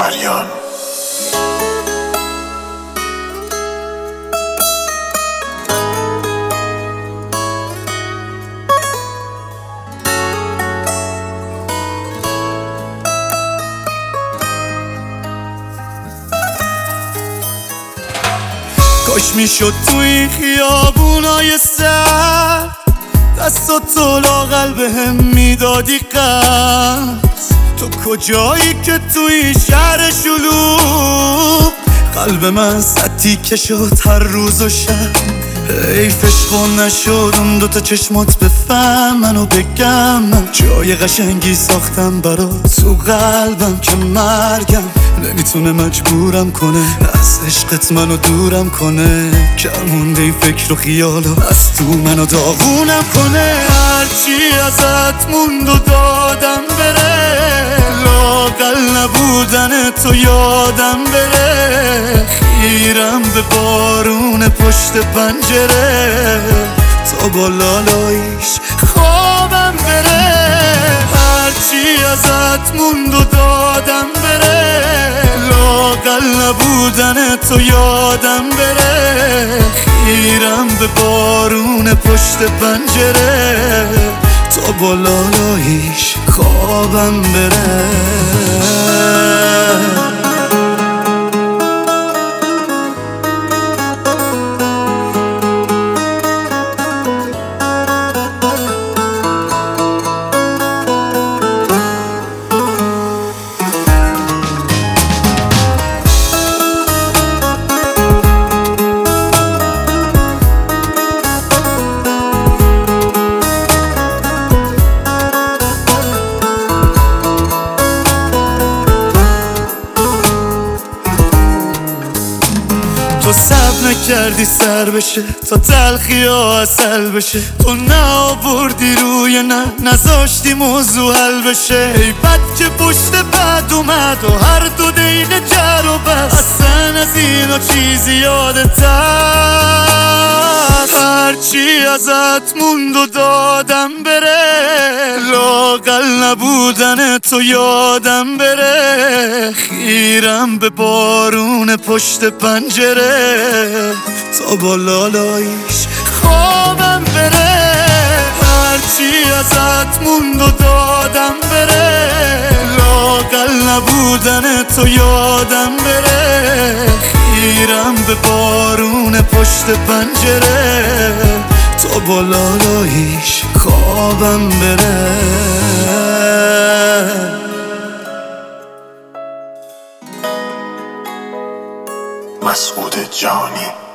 فریان. کاش میشد تو این خیابونای سرد دستاتو لااقل بهم میدادی قرض. تو کجایی که تو این شهر شلوغ قلب من سطی که شد هر روز و شب؟ حیفش خون نشد اون دوتا چشمات بفهمن و بگم من جای قشنگی ساختم برات تو قلبم که مرگم نمیتونه مجبورم کنه از عشقت منو دورم کنه. کمونده این فکر و خیالو از تو منو داغونم کنه. هرچی ازت موند و دادم بره لااقل نبودن تو یادم بره. خیرم به بارون پشت پنجره تا با لالاییش خوابم بره. هرچی ازت موند و دادم بره لااقل نبودن تو یادم بره. خیرم به بارون پشت پنجره تا با لالاییش خوابم بره. تو صبر نکردی سر بشه تا تلخی ها اصل بشه. تو نآوردی روی نذاشتی موضوع حل بشه. ای بد که پشت بد اومد و هر دو دقیقه جر و بس. اصلا از اینا چیزی یادت هست؟ هرچی ازت موند و دادم بره لااقل نبودن تو یادم بره. خیرم به بارون پشت پنجره تا با لالاییش خوابم بره. هرچی ازت موند و دادم بره لااقل نبودن تو یادم بره. خیرم به بارون پشت پنجره تا با لالاییش خوابم بره. مسعود جانی.